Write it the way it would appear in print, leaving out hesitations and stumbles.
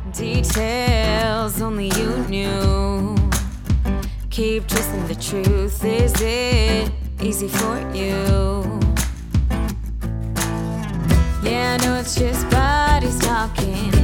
Details only you knew. Keep twisting the truth. Is it easy for you? Yeah, I know it's just bodies talking.